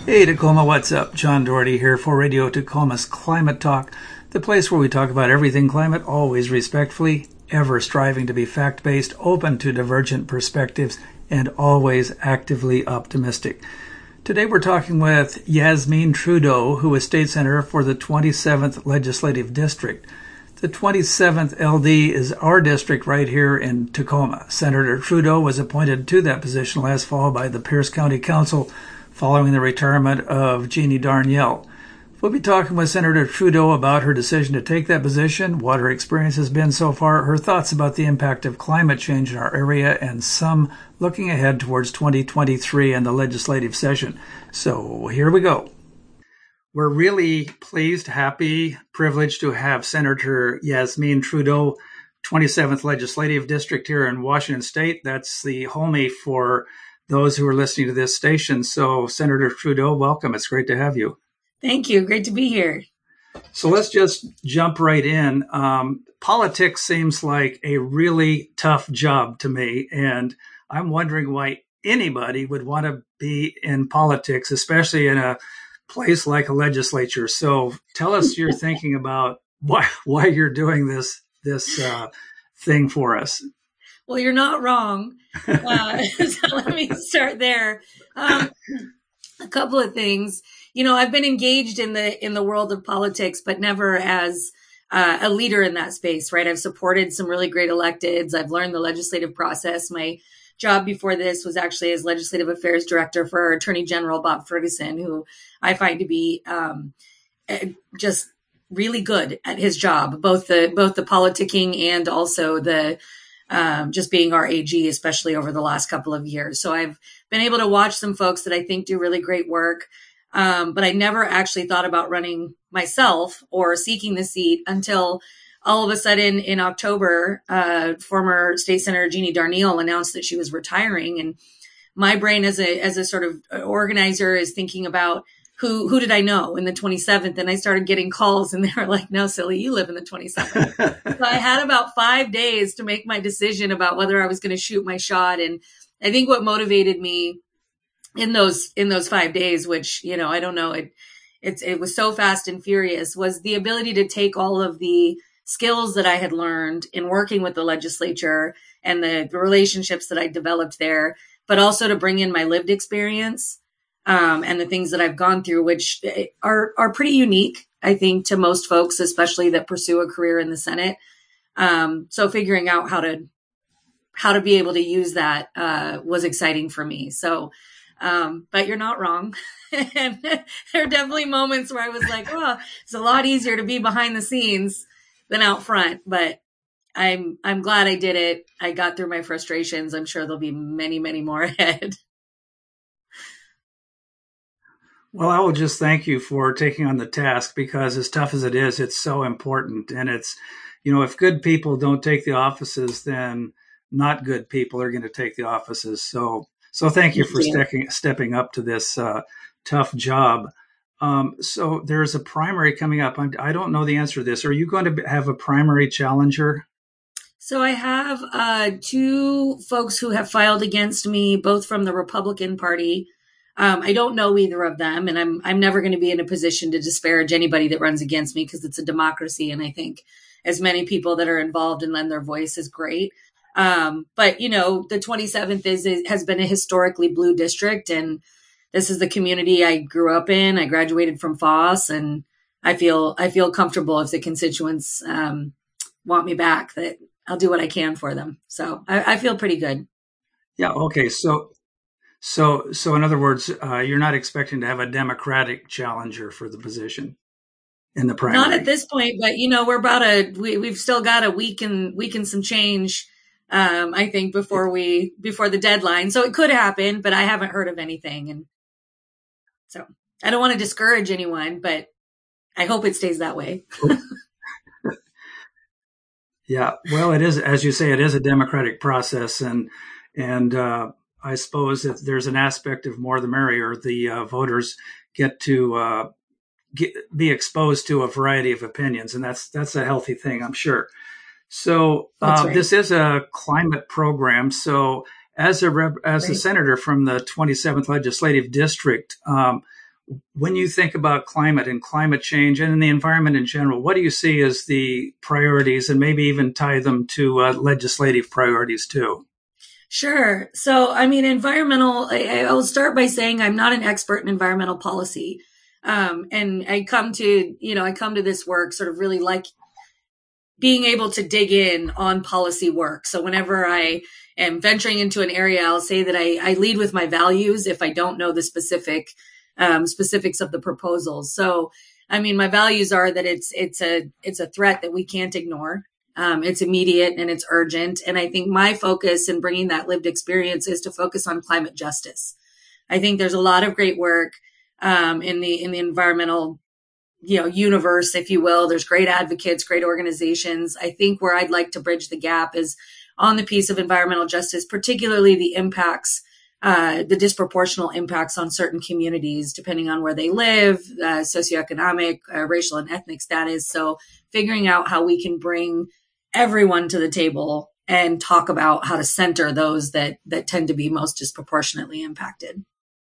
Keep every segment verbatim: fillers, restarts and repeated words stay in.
Hey Tacoma, what's up? John Doherty here for Radio Tacoma's Climate Talk, the place where we talk about everything climate, always respectfully, ever striving to be fact-based, open to divergent perspectives, and always actively optimistic. Today we're talking with Yasmin Trudeau, who is State Senator for the twenty-seventh Legislative District. The twenty-seventh L D is our district right here in Tacoma. Senator Trudeau was appointed to that position last fall by the Pierce County Council following the retirement of Jeannie Darnielle. We'll be talking with Senator Trudeau about her decision to take that position, what her experience has been so far, her thoughts about the impact of climate change in our area, and some looking ahead towards twenty twenty-three and the legislative session. So here we go. We're really pleased, happy, privileged to have Senator Yasmin Trudeau, twenty-seventh Legislative District here in Washington State. That's the homie for those who are listening to this station. So, Senator Trudeau, welcome. It's great to have you. Thank you. Great to be here. So let's just jump right in. Um, politics seems like a really tough job to me, and I'm wondering why anybody would want to be in politics, especially in a place like a legislature. So tell us your thinking about why why you're doing this this uh, thing for us. Well, you're not wrong. Uh, so let me start there. Um, a couple of things. You know, I've been engaged in the in the world of politics, but never as uh, a leader in that space, right? I've supported some really great electeds. I've learned the legislative process. My job before this was actually as legislative affairs director for our Attorney General, Bob Ferguson, who I find to be um, just really good at his job, both the both the politicking and also the Um, just being our A G, especially over the last couple of years. So I've been able to watch some folks that I think do really great work. Um, but I never actually thought about running myself or seeking the seat until all of a sudden in October, uh, former State Senator Jeannie Darnielle announced that she was retiring. And my brain as a, as a sort of organizer is thinking about who, who did I know in the twenty-seventh? And I started getting calls and they were like, no, silly, you live in the twenty-seventh. So I had about five days to make my decision about whether I was going to shoot my shot. And I think what motivated me in those, in those five days, which, you know, I don't know, it, it's, it was so fast and furious, was the ability to take all of the skills that I had learned in working with the legislature and the, the relationships that I developed there, but also to bring in my lived experience. Um, and the things that I've gone through, which are are pretty unique, I think, to most folks, especially that pursue a career in the Senate. Um, so figuring out how to how to be able to use that uh, was exciting for me. So, um, but you're not wrong. And there are definitely moments where I was like, "Oh, it's a lot easier to be behind the scenes than out front." But I'm I'm glad I did it. I got through my frustrations. I'm sure there'll be many, many more ahead. Well, I will just thank you for taking on the task, because as tough as it is, it's so important. And it's, you know, if good people don't take the offices, then not good people are going to take the offices. So, so thank you for stepping, stepping up to this uh, tough job. Um, so there's a primary coming up. I'm, I don't know the answer to this. Are you going to have a primary challenger? So I have uh, two folks who have filed against me, both from the Republican Party. Um, I don't know either of them, and I'm I'm never going to be in a position to disparage anybody that runs against me, because it's a democracy, and I think as many people that are involved and lend their voice is great. Um, but you know, the twenty-seventh is, is has been a historically blue district, and this is the community I grew up in. I graduated from Foss, and I feel I feel comfortable if the constituents um, want me back, that I'll do what I can for them. So I, I feel pretty good. Yeah. Okay. So. So, so in other words, uh, you're not expecting to have a Democratic challenger for the position in the primary? Not at this point, but you know, we're about a we, we've still got a week and week and some change, um, I think, before we before the deadline. So it could happen, but I haven't heard of anything, and so I don't want to discourage anyone, but I hope it stays that way. Yeah, well, it is, as you say, it is a democratic process, and and. Uh, I suppose if there's an aspect of more the merrier, the uh, voters get to uh, get, be exposed to a variety of opinions, and that's that's a healthy thing, I'm sure. So uh, right. This is a climate program. So as a rep, as right. a senator from the twenty-seventh Legislative District, um, when you think about climate and climate change and the environment in general, what do you see as the priorities, and maybe even tie them to uh, legislative priorities too? Sure. So, I mean, environmental, I, I will start by saying I'm not an expert in environmental policy. Um, and I come to, you know, I come to this work sort of really like being able to dig in on policy work. So whenever I am venturing into an area, I'll say that I, I lead with my values if I don't know the specific um, specifics of the proposals. So, I mean, my values are that it's it's a it's a threat that we can't ignore. Um, it's immediate and it's urgent. And I think my focus in bringing that lived experience is to focus on climate justice. I think there's a lot of great work um, in the in the environmental, you know, universe, if you will. There's great advocates, great organizations. I think where I'd like to bridge the gap is on the piece of environmental justice, particularly the impacts, uh, the disproportional impacts on certain communities, depending on where they live, uh, socioeconomic, uh, racial and ethnic status. So figuring out how we can bring everyone to the table and talk about how to center those that, that tend to be most disproportionately impacted.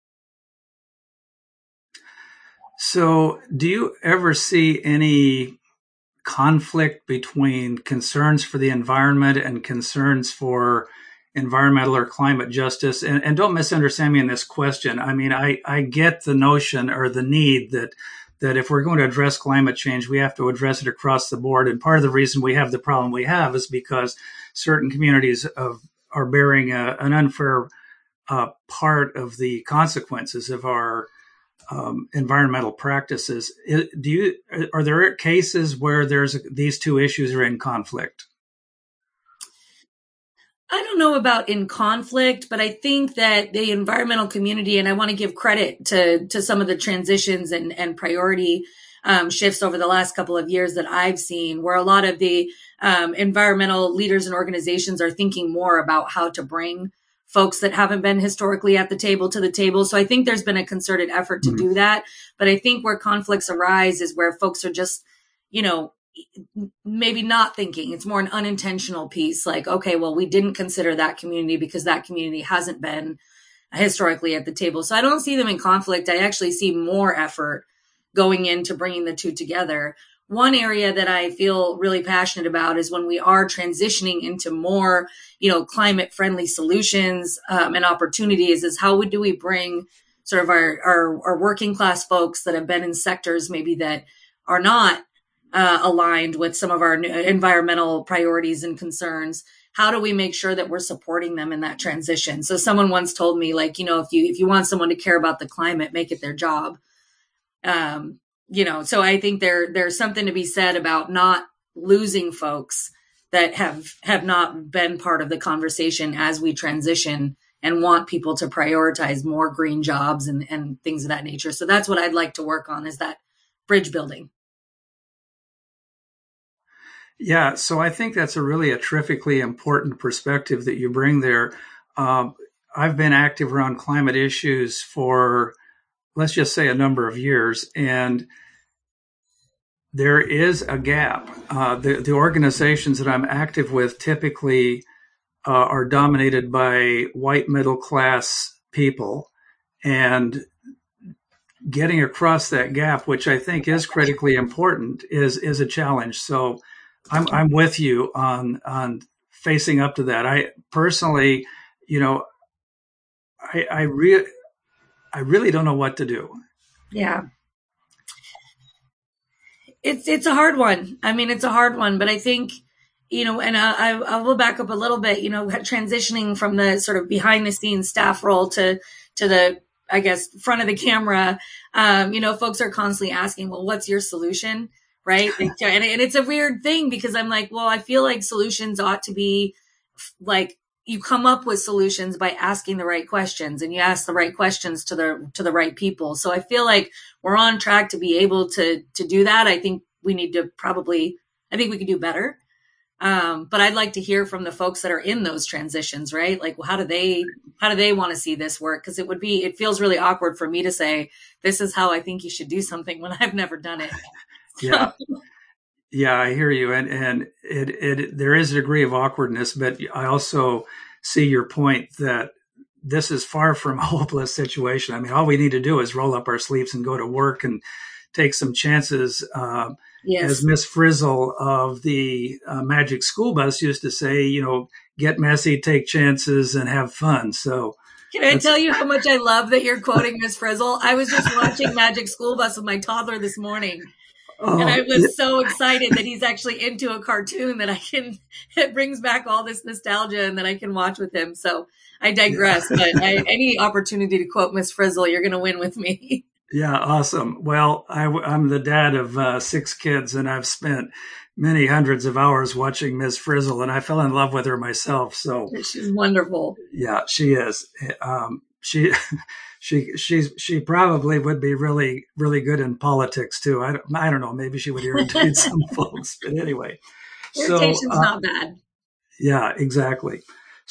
So, do you ever see any conflict between concerns for the environment and concerns for environmental or climate justice? And, and don't misunderstand me in this question. I mean, I, I get the notion or the need that that if we're going to address climate change, we have to address it across the board. And part of the reason we have the problem we have is because certain communities of, are bearing a, an unfair uh, part of the consequences of our Um, environmental practices. Do you, are there cases where there's these two issues are in conflict? I don't know about in conflict, but I think that the environmental community, and I want to give credit to to some of the transitions and, and priority um, shifts over the last couple of years that I've seen, where a lot of the um, environmental leaders and organizations are thinking more about how to bring folks that haven't been historically at the table to the table. So I think there's been a concerted effort to mm-hmm. do that. But I think where conflicts arise is where folks are just, you know, maybe not thinking. It's more an unintentional piece. Like, okay, well, we didn't consider that community because that community hasn't been historically at the table. So I don't see them in conflict. I actually see more effort going into bringing the two together. One area that I feel really passionate about is when we are transitioning into more, you know, climate friendly solutions um, and opportunities is how do we bring sort of our, our, our working class folks that have been in sectors maybe that are not uh, aligned with some of our environmental priorities and concerns. How do we make sure that we're supporting them in that transition? So someone once told me, like, you know, if you, if you want someone to care about the climate, make it their job. Um, You know, so I think there there's something to be said about not losing folks that have have not been part of the conversation as we transition and want people to prioritize more green jobs and, and things of that nature. So that's what I'd like to work on, is that bridge building. Yeah, so I think that's a really a terrifically important perspective that you bring there. Um, I've been active around climate issues for, let's just say, a number of years, and there is a gap. Uh, the, the organizations that I'm active with typically uh, are dominated by white middle class people, and getting across that gap, which I think is critically important, is is a challenge. So I'm I'm with you on on facing up to that. I personally, you know, I I really I really don't know what to do. Yeah. It's it's a hard one. I mean, it's a hard one, but I think, you know, and I, I will back up a little bit, you know, transitioning from the sort of behind the scenes staff role to, to the, I guess, front of the camera. Um, you know, folks are constantly asking, well, what's your solution? Right. And, and it's a weird thing because I'm like, well, I feel like solutions ought to be like, you come up with solutions by asking the right questions, and you ask the right questions to the to the right people. So I feel like we're on track to be able to to do that. I think we need to probably, I think we could do better. Um, but I'd like to hear from the folks that are in those transitions, right? Like, well, how do they how do they want to see this work? Because it would be, it feels really awkward for me to say, this is how I think you should do something when I've never done it. Yeah. Yeah, I hear you. And, and it, it, there is a degree of awkwardness, but I also see your point that this is far from a hopeless situation. I mean, all we need to do is roll up our sleeves and go to work and take some chances. Uh, Yes. As Miss Frizzle of the uh, Magic School Bus used to say, you know, get messy, take chances, and have fun. So, can I tell you how much I love that you're quoting Miss Frizzle? I was just watching Magic School Bus with my toddler this morning. Oh, and I was yeah. so excited that he's actually into a cartoon that I can, it brings back all this nostalgia and that I can watch with him. So I digress, yeah. but I, any opportunity to quote Miss Frizzle, you're going to win with me. Yeah, awesome. Well, I, I'm the dad of uh, six kids, and I've spent many hundreds of hours watching Miss Frizzle, and I fell in love with her myself. So she's wonderful. Yeah, she is. Um, she, she, she's she probably would be really, really good in politics too. I don't, I don't know. Maybe she would irritate some folks, but anyway. Irritation's so, uh, not bad. Yeah, exactly.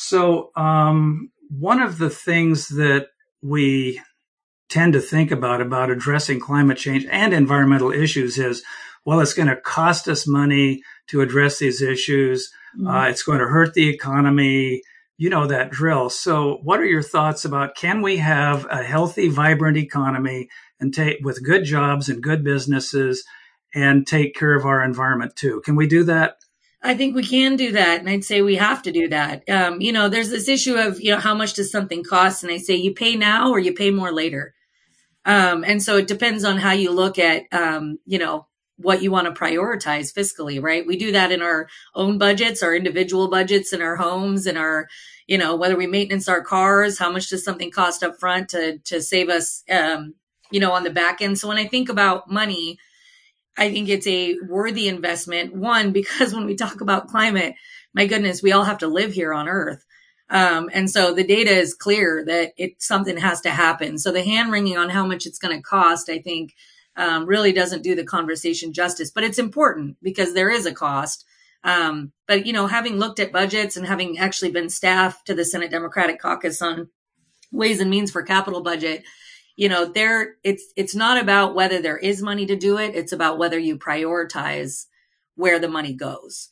So um, one of the things that we tend to think about about addressing climate change and environmental issues is, well, it's going to cost us money to address these issues. Mm-hmm. Uh, it's going to hurt the economy. You know that drill. So what are your thoughts about, can we have a healthy, vibrant economy and take with good jobs and good businesses and take care of our environment too? Can we do that? I think we can do that. And I'd say we have to do that. Um, you know, there's this issue of, you know, how much does something cost? And I say you pay now or you pay more later. Um, and so it depends on how you look at, um, you know, what you want to prioritize fiscally, right? We do that in our own budgets, our individual budgets in our homes and our, you know, whether we maintenance our cars, how much does something cost up front to, to save us, um, you know, on the back end. So when I think about money, I think it's a worthy investment. One, because when we talk about climate, my goodness, we all have to live here on Earth. Um, and so the data is clear that it, something has to happen. So the hand wringing on how much it's going to cost, I think, um, really doesn't do the conversation justice, but it's important because there is a cost. Um, but, you know, having looked at budgets and having actually been staff to the Senate Democratic Caucus on Ways and Means for Capital Budget, you know, there it's, it's not about whether there is money to do it. It's about whether you prioritize where the money goes.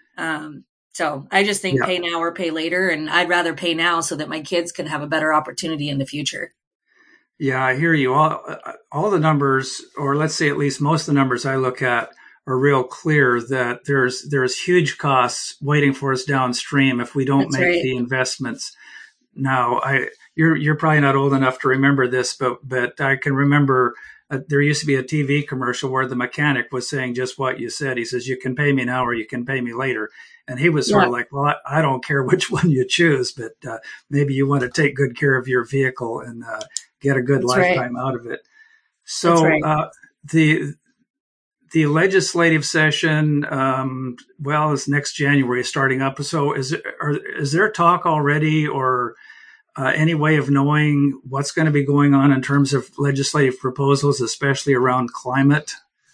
Um, So I just think yeah. pay now or pay later. And I'd rather pay now so that my kids can have a better opportunity in the future. Yeah, I hear you. All, all the numbers, or let's say at least most of the numbers I look at, are real clear that there's there's huge costs waiting for us downstream if we don't That's make right. the investments now. I you're you're probably not old enough to remember this, but but I can remember uh, there used to be a T V commercial where the mechanic was saying just what you said. He says, "You can pay me now or you can pay me later." And he was sort yeah. of like, well, I, I don't care which one you choose, but uh, maybe you want to take good care of your vehicle and uh, get a good That's lifetime right. out of it. So right. uh, the the legislative session, um, well, is next January starting up. So is it, are, is there talk already or uh, any way of knowing what's going to be going on in terms of legislative proposals, especially around climate?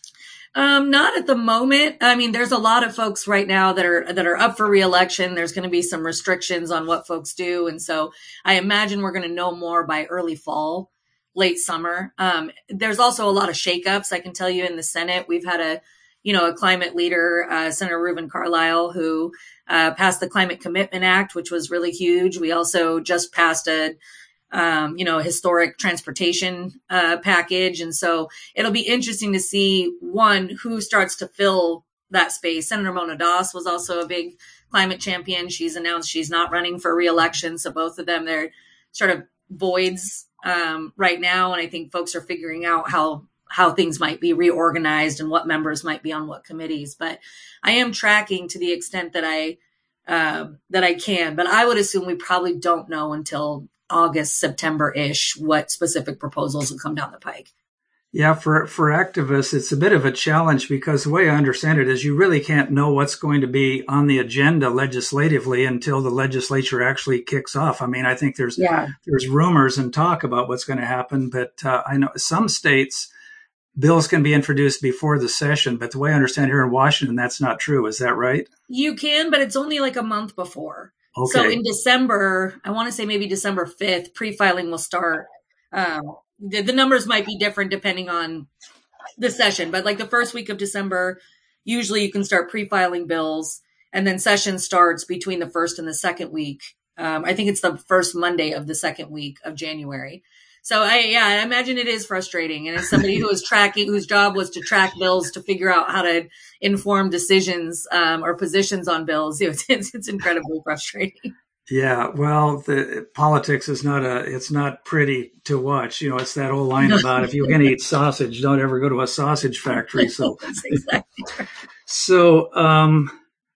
Um, not at the moment. I mean, there's a lot of folks right now that are, that are up for reelection. There's going to be some restrictions on what folks do. And so I imagine we're going to know more by early fall, late summer. Um, there's also a lot of shakeups. I can tell you in the Senate, we've had a, you know, a climate leader, uh, Senator Reuben Carlisle, who, uh, passed the Climate Commitment Act, which was really huge. We also just passed a, Um, you know, historic transportation uh, package. And so it'll be interesting to see, one, who starts to fill that space. Senator Mona Das was also a big climate champion. She's announced she's not running for reelection. So both of them, they're sort of voids um, right now. And I think folks are figuring out how how things might be reorganized and what members might be on what committees. But I am tracking to the extent that I uh, that I can. But I would assume we probably don't know until August, September-ish, what specific proposals will come down the pike. Yeah, for, for activists, it's a bit of a challenge because the way I understand it is you really can't know what's going to be on the agenda legislatively until the legislature actually kicks off. I mean, I think there's yeah. there's rumors and talk about what's going to happen, but uh, I know some states, bills can be introduced before the session, but the way I understand here in Washington, that's not true. Is that right? You can, but it's only like a month before. Okay. So in December, I want to say maybe December fifth, pre-filing will start. Um, the, the numbers might be different depending on the session, but like the first week of December, usually you can start pre-filing bills, and then session starts between the first and the second week Um, I think it's the first Monday of the second week of January. So I, yeah, I imagine it is frustrating. And as somebody who was tracking, whose job was to track bills to figure out how to inform decisions um, or positions on bills, it's, it's, it's incredibly frustrating. Yeah, well, the politics is not a, it's not pretty to watch. You know, it's that old line about if you're going to eat sausage, don't ever go to a sausage factory. So, That's exactly right. so, um,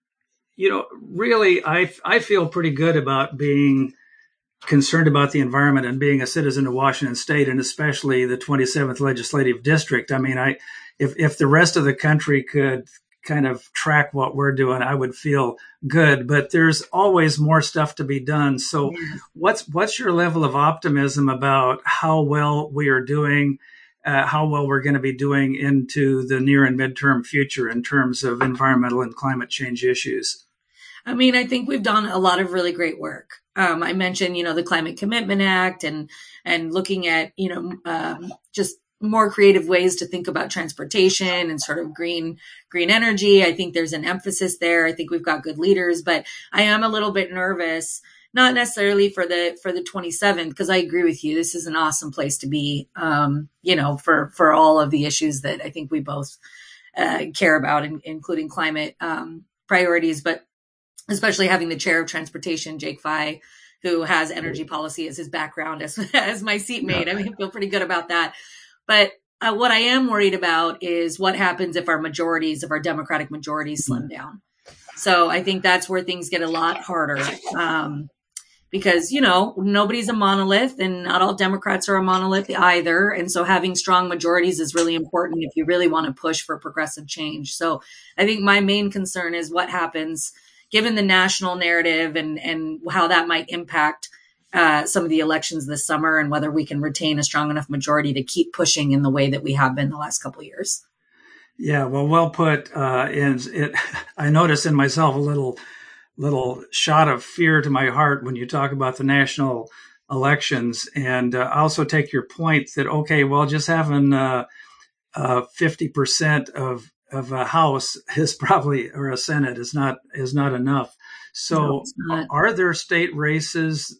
you know, really, I, I feel pretty good about being concerned about the environment and being a citizen of Washington State, and especially the twenty-seventh Legislative District. I mean, I, if, if the rest of the country could kind of track what we're doing, I would feel good, but there's always more stuff to be done. So Yes. what's, what's your level of optimism about how well we are doing, uh, how well we're going to be doing into the near and midterm future in terms of environmental and climate change issues? I mean, I think we've done a lot of really great work. Um, I mentioned, you know, the Climate Commitment Act and, and looking at, you know, um, just more creative ways to think about transportation and sort of green, green energy. I think there's an emphasis there. I think we've got good leaders, but I am a little bit nervous, not necessarily for the, for the twenty-seventh, because I agree with you. This is an awesome place to be, um, you know, for, for all of the issues that I think we both, uh, care about, in, including climate, um, priorities, but especially having the chair of transportation, Jake Fye, who has energy policy as his background as, as my seatmate. I mean, I feel pretty good about that. But uh, what I am worried about is what happens if our majorities, if our Democratic majorities slim down. So I think that's where things get a lot harder. Um, because, you know, nobody's a monolith and not all Democrats are a monolith either. And so having strong majorities is really important if you really want to push for progressive change. So I think my main concern is what happens given the national narrative and, and how that might impact uh, some of the elections this summer and whether we can retain a strong enough majority to keep pushing in the way that we have been the last couple of years. Yeah, well, well put. Uh, and it, I notice in myself a little, little shot of fear to my heart when you talk about the national elections. And uh, I also take your point that, okay, well, just having uh, uh, fifty percent of of a House is probably, or a Senate is not, is not enough. So No, are there state races?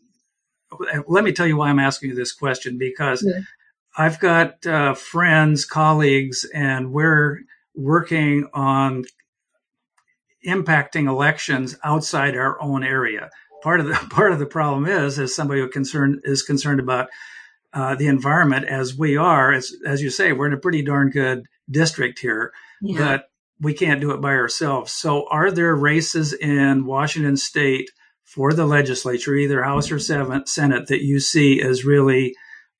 Let me tell you why I'm asking you this question, because yeah. I've got uh, friends, colleagues, and we're working on impacting elections outside our own area. Part of the part of the problem is, as somebody who concerned is concerned about uh, the environment, as we are, as as you say, we're in a pretty darn good district here, Yeah. but we can't do it by ourselves. So, are there races in Washington State for the legislature, either House or Senate, that you see as really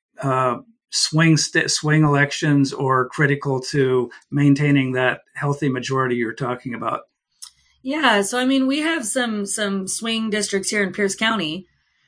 uh, swing st- swing elections or critical to maintaining that healthy majority you're talking about? Yeah. So, I mean, we have some, some swing districts here in Pierce County.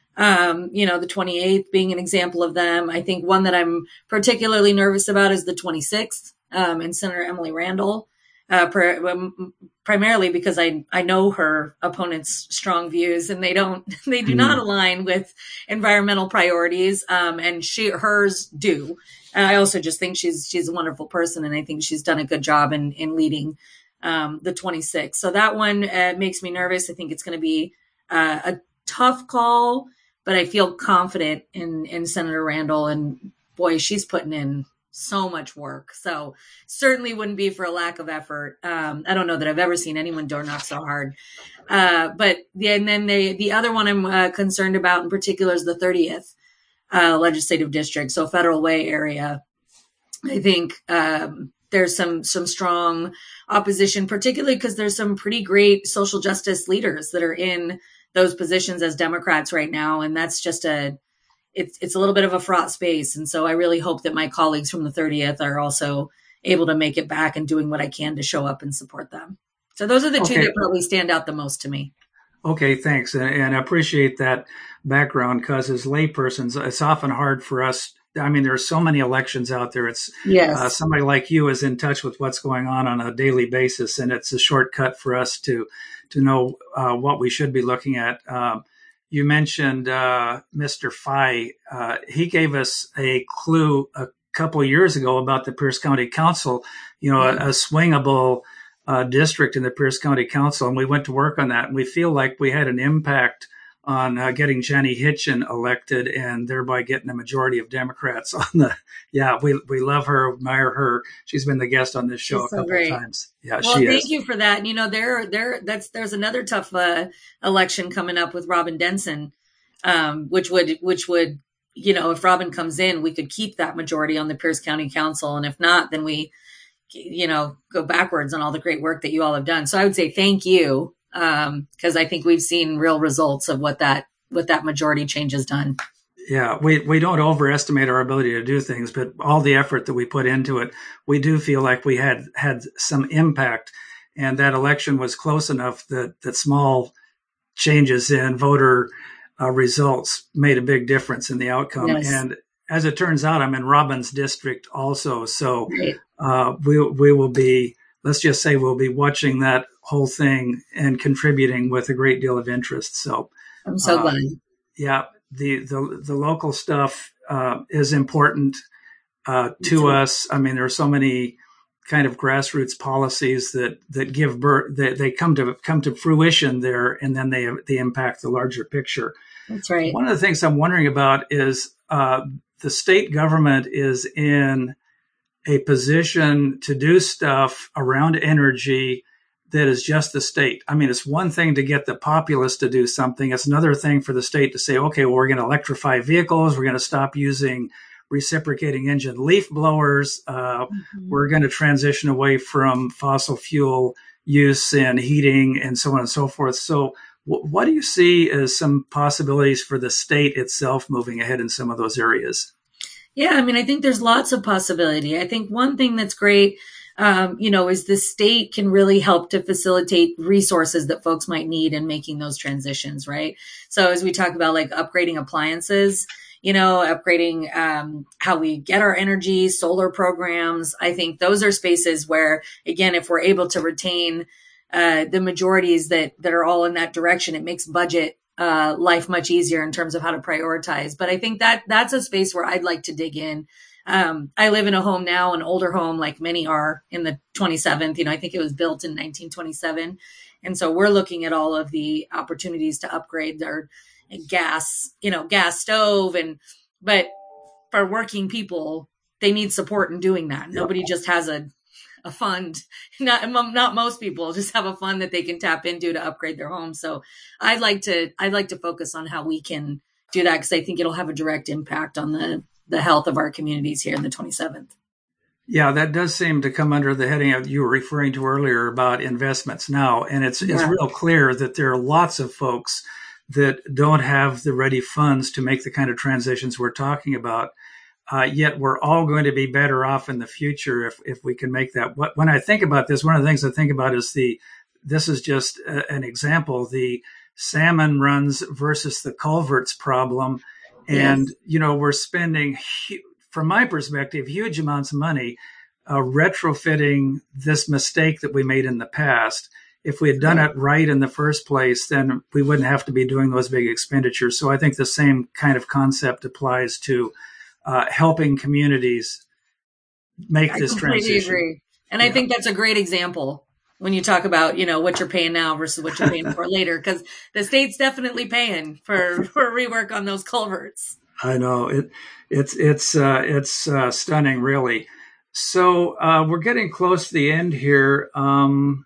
Um, you know, the twenty-eighth being an example of them. I think one that I'm particularly nervous about is the twenty-sixth, um, and Senator Emily Randall, uh, pr- um, primarily because I, I know her opponent's strong views and they don't, they do mm. not align with environmental priorities. Um, and she, hers do. And I also just think she's, she's a wonderful person. And I think she's done a good job in, in leading, um, the twenty-sixth. So that one uh, makes me nervous. I think it's going to be uh, a tough call, but I feel confident in, in Senator Randall, and boy, she's putting in so much work. So certainly wouldn't be for a lack of effort. Um, I don't know that I've ever seen anyone door knock so hard. Uh, but yeah, and then the, the other one I'm uh, concerned about in particular is the thirtieth uh, legislative district. So Federal Way area. I think um, there's some, some strong opposition, particularly because there's some pretty great social justice leaders that are in those positions as Democrats right now. And that's just a, it's, it's a little bit of a fraught space. And so I really hope that my colleagues from the thirtieth are also able to make it back and doing what I can to show up and support them. So those are the okay. two that probably stand out the most to me. Okay, thanks. And I appreciate that background, because as laypersons, it's often hard for us. I mean, there are so many elections out there. It's yes. uh, somebody like you is in touch with what's going on on a daily basis, and it's a shortcut for us to to know uh, what we should be looking at. Um, you mentioned uh, Mister Fye. Uh, he gave us a clue a couple of years ago about the Pierce County Council, you know, mm-hmm. a, a swingable uh, district in the Pierce County Council, and we went to work on that, and we feel like we had an impact on uh, getting Jenny Hitchen elected and thereby getting a majority of Democrats on the. Yeah, we we love her, admire her. She's been the guest on this show She's a so couple great. of times. Yeah, Well, she thank is. you for that. And, you know, there, there, that's there's another tough uh, election coming up with Robin Denson, um, which would, which would, you know, if Robin comes in, we could keep that majority on the Pierce County Council, and if not, then we, you know, go backwards on all the great work that you all have done. So I would say thank you, um, because I think we've seen real results of what that what that majority change has done. Yeah, we, we don't overestimate our ability to do things, but all the effort that we put into it, we do feel like we had had some impact. And that election was close enough that, that small changes in voter uh, results made a big difference in the outcome. Yes. And as it turns out, I'm in Robin's district also. So Right. uh, we, we will be, let's just say we'll be watching that whole thing and contributing with a great deal of interest. So I'm so uh, glad. Yeah. The, the, the local stuff, uh, is important, uh, to us. I mean, there are so many kind of grassroots policies that, that give birth, that they come to, come to fruition there, and then they, they impact the larger picture. That's right. One of the things I'm wondering about is, uh, the state government is in a position to do stuff around energy that is just the state. I mean, it's one thing to get the populace to do something. It's another thing for the state to say, okay, well, we're going to electrify vehicles. We're going to stop using reciprocating engine leaf blowers. Uh, mm-hmm. We're going to transition away from fossil fuel use in heating and so on and so forth. So w- what do you see as some possibilities for the state itself moving ahead in some of those areas? Yeah, I mean, I think there's lots of possibility. I think one thing that's great, um, you know, is the state can really help to facilitate resources that folks might need in making those transitions, right? So as we talk about like upgrading appliances, you know, upgrading um, how we get our energy, solar programs, I think those are spaces where, again, if we're able to retain uh, the majorities that that are all in that direction, it makes budget Uh, life much easier in terms of how to prioritize. But I think that that's a space where I'd like to dig in. Um, I live in a home now, an older home, like many are in the twenty-seventh. You know, I think it was built in nineteen twenty-seven. And so we're looking at all of the opportunities to upgrade their gas, you know, gas stove. And, but for working people, they need support in doing that. Yep. Nobody just has a a fund, not not most people just have a fund that they can tap into to upgrade their home. So I'd like to I'd like to focus on how we can do that, because I think it'll have a direct impact on the the health of our communities here in the twenty-seventh. Yeah, that does seem to come under the heading of you were referring to earlier about investments now. And it's yeah. it's real clear that there are lots of folks that don't have the ready funds to make the kind of transitions we're talking about. Uh, yet we're all going to be better off in the future if, if we can make that. What, when I think about this, one of the things I think about is the, this is just a, an example, the salmon runs versus the culverts problem. And, yes. you know, we're spending, from my perspective, huge amounts of money uh, retrofitting this mistake that we made in the past. If we had done it right in the first place, then we wouldn't have to be doing those big expenditures. So I think the same kind of concept applies to Uh, helping communities make I this completely transition. Agree. And yeah. I think that's a great example when you talk about, you know, what you're paying now versus what you're paying for later, because the state's definitely paying for, for rework on those culverts. I know it. It's it's uh, it's uh, stunning, really. So uh, we're getting close to the end here. Um,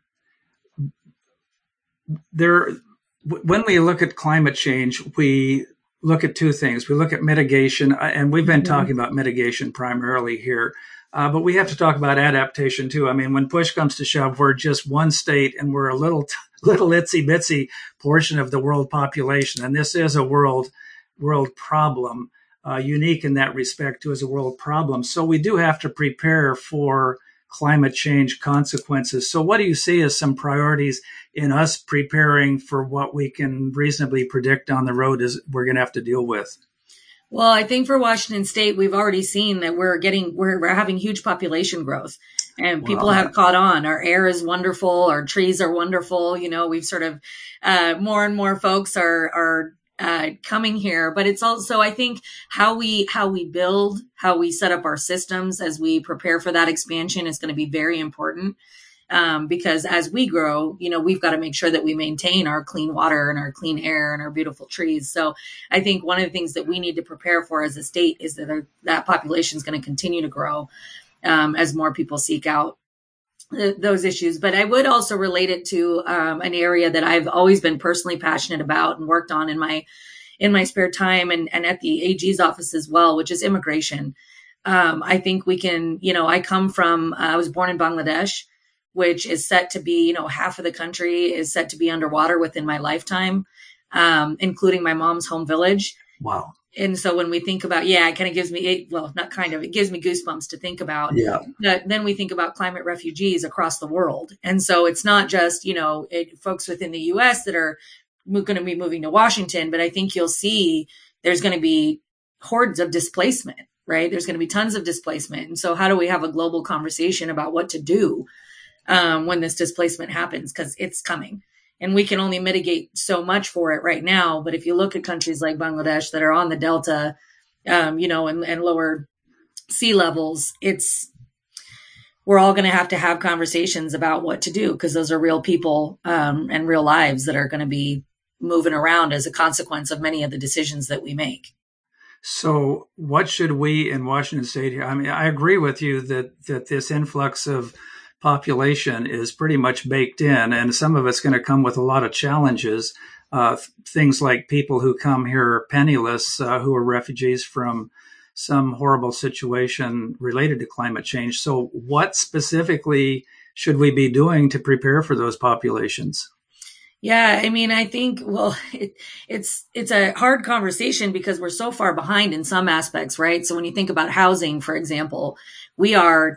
there, when we look at climate change, we look at two things. We look at mitigation, and we've been mm-hmm. talking about mitigation primarily here, uh, but we have to talk about adaptation too. I mean, when push comes to shove, we're just one state and we're a little, little itsy bitsy portion of the world population. And this is a world, world problem, uh, unique in that respect too, as a world problem. So we do have to prepare for climate change consequences. So what do you see as some priorities in us preparing for what we can reasonably predict on the road is we're going to have to deal with? Well, I think for Washington State, we've already seen that we're getting, we're, we're having huge population growth, and people wow. have caught on. Our air is wonderful. Our trees are wonderful. You know, we've sort of, uh, more and more folks are, are, uh, coming here, but it's also, I think, how we, how we build, how we set up our systems as we prepare for that expansion is going to be very important. Um, because as we grow, you know, we've got to make sure that we maintain our clean water and our clean air and our beautiful trees. So I think one of the things that we need to prepare for as a state is that our, that population is going to continue to grow um, as more people seek out th- those issues. But I would also relate it to um, an area that I've always been personally passionate about and worked on in my in my spare time and, and at the A G's office as well, which is immigration. Um, I think we can, you know, I come from, uh, I was born in Bangladesh, which is set to be, you know, half of the country is set to be underwater within my lifetime, um, including my mom's home village. Wow. And so when we think about, yeah, it kind of gives me, well, not kind of, it gives me goosebumps to think about. Yeah. That then we think about climate refugees across the world. And so it's not just, you know, it, folks within the U S that are going to be moving to Washington, but I think you'll see there's going to be hordes of displacement, right? There's going to be tons of displacement. And so how do we have a global conversation about what to do um, when this displacement happens? Because it's coming. And we can only mitigate so much for it right now. But if you look at countries like Bangladesh that are on the Delta, um, you know, and, and lower sea levels, it's, we're all going to have to have conversations about what to do because those are real people um, and real lives that are going to be moving around as a consequence of many of the decisions that we make. So what should we in Washington State, I mean, I agree with you that, that this influx of population is pretty much baked in, and some of it's going to come with a lot of challenges. Uh, things like people who come here penniless, uh, who are refugees from some horrible situation related to climate change. So what specifically should we be doing to prepare for those populations? Yeah, I mean, I think, well, it, it's it's a hard conversation because we're so far behind in some aspects, right? So when you think about housing, for example, we are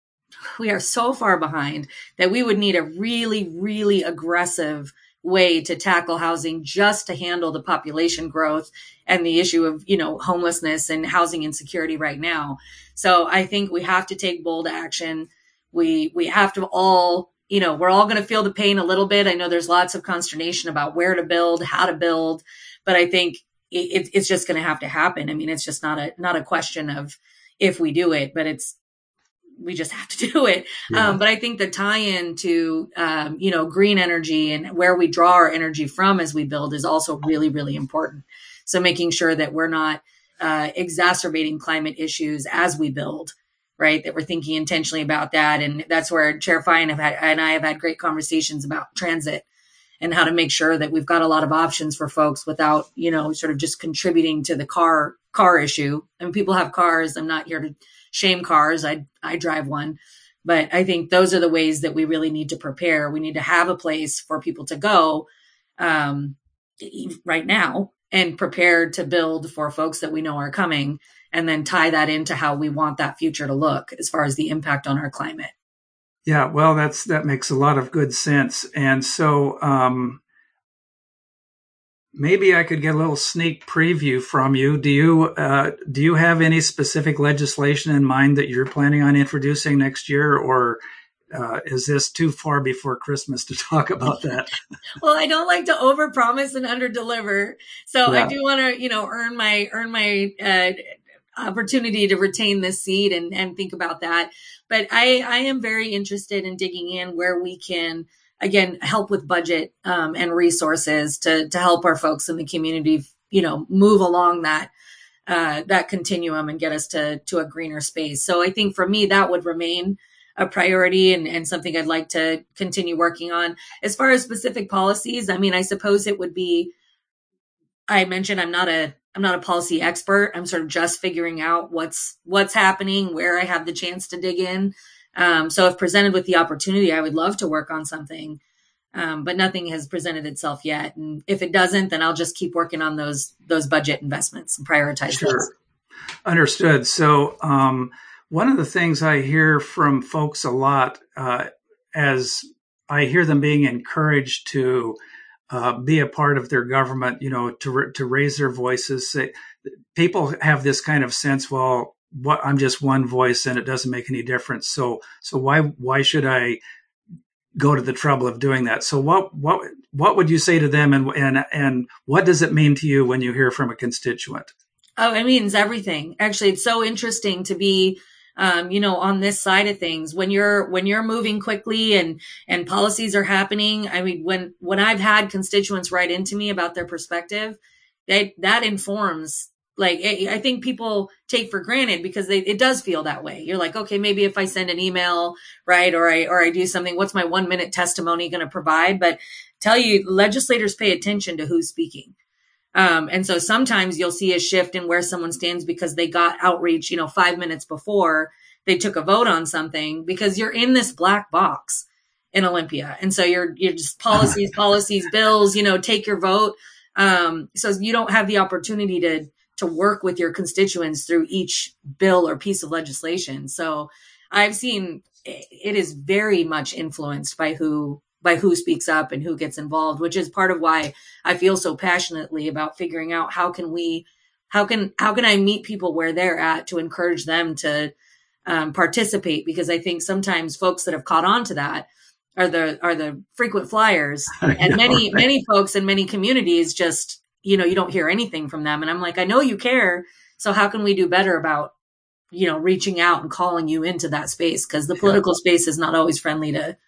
we are so far behind that we would need a really, really aggressive way to tackle housing just to handle the population growth and the issue of, you know, homelessness and housing insecurity right now. So I think we have to take bold action. We we have to all, you know, we're all going to feel the pain a little bit. I know there's lots of consternation about where to build, how to build, but I think it, it's just going to have to happen. I mean, it's just not a not a question of if we do it, but it's we just have to do it. Yeah. Um, but I think the tie-in to, um, you know, green energy and where we draw our energy from as we build is also really, really important. So making sure that we're not uh, exacerbating climate issues as we build, right? That we're thinking intentionally about that. And that's where Chair Fine have had, and I have had great conversations about transit and how to make sure that we've got a lot of options for folks without, you know, sort of just contributing to the car, car issue. I mean, people have cars. I'm not here to shame cars. I, I drive one, but I think those are the ways that we really need to prepare. We need to have a place for people to go um, right now and prepare to build for folks that we know are coming, and then tie that into how we want that future to look as far as the impact on our climate. Yeah, well, that's that makes a lot of good sense. And so um, maybe I could get a little sneak preview from you. Do you uh, do you have any specific legislation in mind that you're planning on introducing next year, or uh, is this too far before Christmas to talk about that? Well, I don't like to overpromise and underdeliver, so Yeah. I do want to, you know, earn my earn my uh, opportunity to retain this seat and and think about that. But I I am very interested in digging in where we can, again, help with budget um, and resources to to help our folks in the community, you know, move along that uh, that continuum and get us to to a greener space. So I think for me, that would remain a priority and, and something I'd like to continue working on. As far as specific policies, I mean, I suppose it would be, I mentioned I'm not a I'm not a policy expert. I'm sort of just figuring out what's what's happening, where I have the chance to dig in. Um, so if presented with the opportunity, I would love to work on something, um, but nothing has presented itself yet. And if it doesn't, then I'll just keep working on those those budget investments and prioritize Sure. those. Understood. So um, one of the things I hear from folks a lot, uh, as I hear them being encouraged to uh, be a part of their government, you know, to to raise their voices. Say, people have this kind of sense, well, what I'm just one voice and it doesn't make any difference. So so why why should I go to the trouble of doing that? So what what what would you say to them, and and and what does it mean to you when you hear from a constituent? Oh, it means everything. Actually, it's so interesting to be Um, you know, on this side of things, when you're, when you're moving quickly and, and policies are happening. I mean, when, when I've had constituents write into me about their perspective, that, that informs, like, I think people take for granted because they, it does feel that way. You're like, okay, maybe if I send an email, right, or I, or I do something, what's my one minute testimony going to provide? But tell you, legislators pay attention to who's speaking. Um, and so sometimes you'll see a shift in where someone stands because they got outreach, you know, five minutes before they took a vote on something, because you're in this black box in Olympia. And so you're, you're just policies, policies, bills, you know, take your vote. Um, so you don't have the opportunity to, to work with your constituents through each bill or piece of legislation. So I've seen it is very much influenced by who, by who speaks up and who gets involved, which is part of why I feel so passionately about figuring out how can we, how can, how can I meet people where they're at to encourage them to um, participate? Because I think sometimes folks that have caught on to that are the, are the frequent flyers, and know, many, right? many folks in many communities just, you know, you don't hear anything from them. And I'm like, I know you care. So how can we do better about, you know, reaching out and calling you into that space? Because the political yeah. space is not always friendly to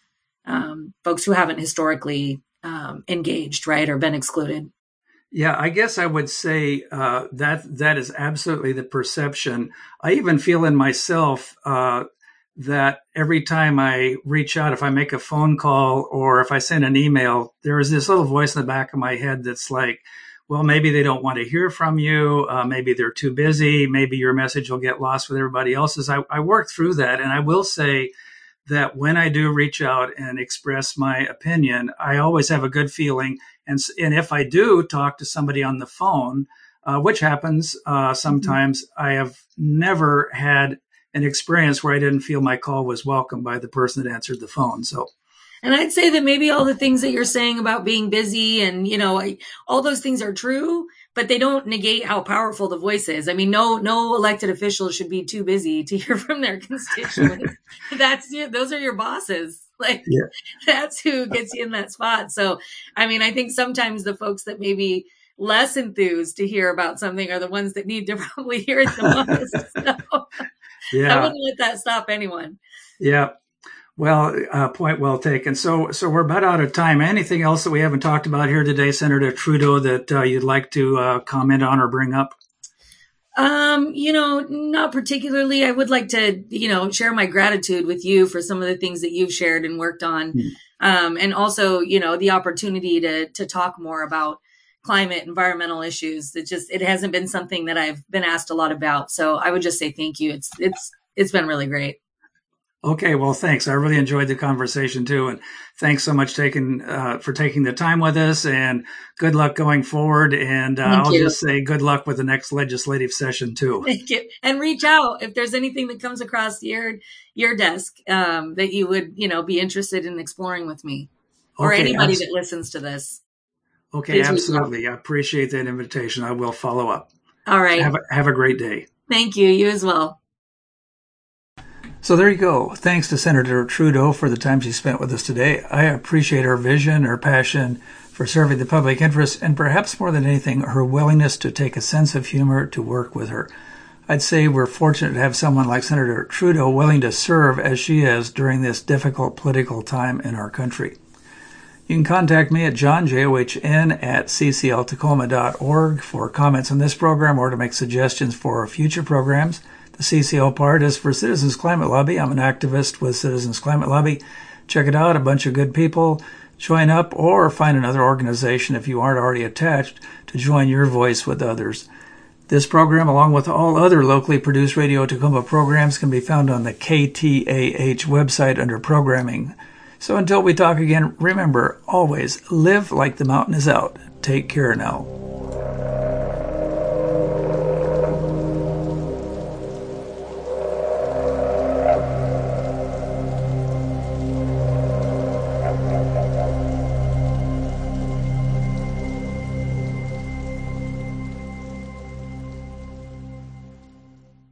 um, folks who haven't historically um, engaged, right, or been excluded. Yeah, I guess I would say uh, that that is absolutely the perception. I even feel in myself uh, that every time I reach out, if I make a phone call or if I send an email, there is this little voice in the back of my head that's like, well, maybe they don't want to hear from you. Uh, maybe they're too busy. Maybe your message will get lost with everybody else's. I, I work through that. And I will say that when I do reach out and express my opinion, I always have a good feeling. And, and if I do talk to somebody on the phone, uh, which happens uh, sometimes, mm-hmm. I have never had an experience where I didn't feel my call was welcomed by the person that answered the phone. So, and I'd say that maybe all the things that you're saying about being busy and, you know, I, all those things are true, but they don't negate how powerful the voice is. I mean, no, no elected official should be too busy to hear from their constituents. That's your, those are your bosses. Like yeah. That's who gets you in that spot. So, I mean, I think sometimes the folks that maybe less enthused to hear about something are the ones that need to probably hear it the most. So, yeah. I wouldn't let that stop anyone. Yeah. Well, uh, point well taken. So, so we're about out of time. Anything else that we haven't talked about here today, Senator Trudeau, that uh, you'd like to uh, comment on or bring up? Um, you know, not particularly. I would like to, you know, share my gratitude with you for some of the things that you've shared and worked on. Mm. Um, and also, you know, the opportunity to, to talk more about climate, environmental issues. It just, it hasn't been something that I've been asked a lot about. So I would just say thank you. It's, it's, it's been really great. Okay. Well, thanks. I really enjoyed the conversation too. And thanks so much taking, uh, for taking the time with us, and good luck going forward. And uh, I'll you. just say good luck with the next legislative session too. Thank you. And reach out if there's anything that comes across your, your desk, um, that you would, you know, be interested in exploring with me or okay, anybody abs- that listens to this. Okay. Please absolutely. I appreciate that invitation. I will follow up. All right. Have a, have a great day. Thank you. You as well. So there you go. Thanks to Senator Trudeau for the time she spent with us today. I appreciate her vision, her passion for serving the public interest, and perhaps more than anything, her willingness to take a sense of humor to work with her. I'd say we're fortunate to have someone like Senator Trudeau willing to serve as she is during this difficult political time in our country. You can contact me at john, J O H N, at c c l tacoma dot org for comments on this program or to make suggestions for future programs. The C C L part is for Citizens Climate Lobby. I'm an activist with Citizens Climate Lobby. Check it out. A bunch of good people. Join up or find another organization if you aren't already attached to join your voice with others. This program, along with all other locally produced Radio Tacoma programs, can be found on the K T A H website under programming. So until we talk again, remember, always live like the mountain is out. Take care now.